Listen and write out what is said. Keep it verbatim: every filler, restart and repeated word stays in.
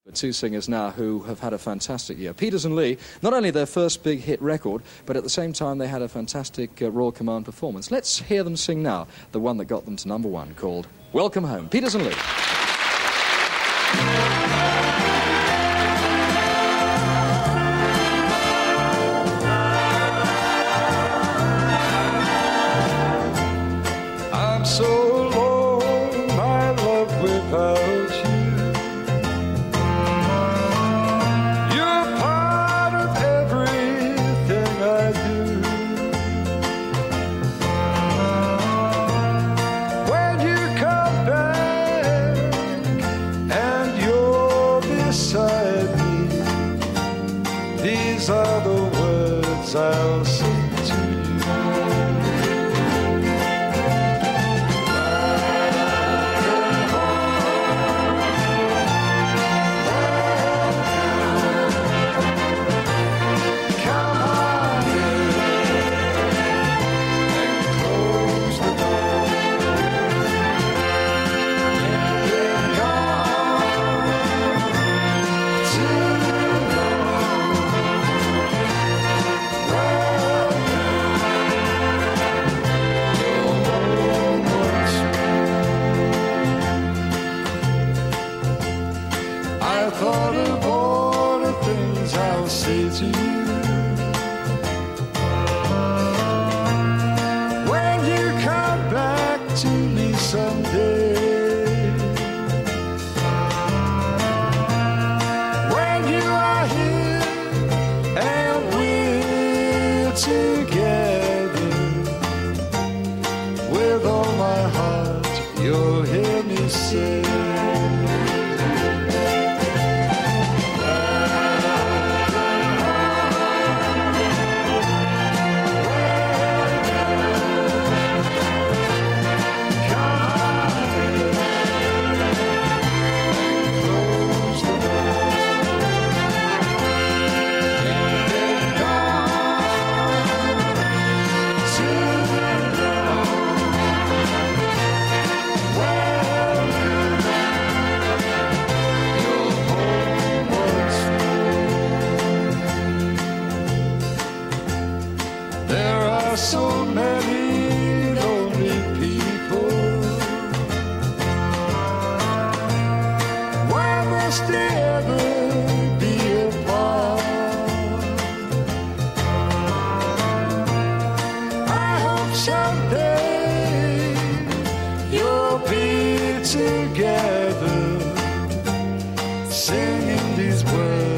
Two singers now who have had a fantastic year. Peters and Lee, not only their first big hit record, but at the same time they had a fantastic uh, Royal Command performance. Let's hear them sing now, the one that got them to number one, called Welcome Home. Peters and Lee. I'm so alone, my love, without you. These are the words I'll sing to you. Come on in and close the door. You've been gone too I thought of all the things I'll say to you when you come back to me someday. When you are here and we're together, with all my heart you'll hear me say, so many lonely people. Why must they ever be apart? I hope someday you'll be together, singing these words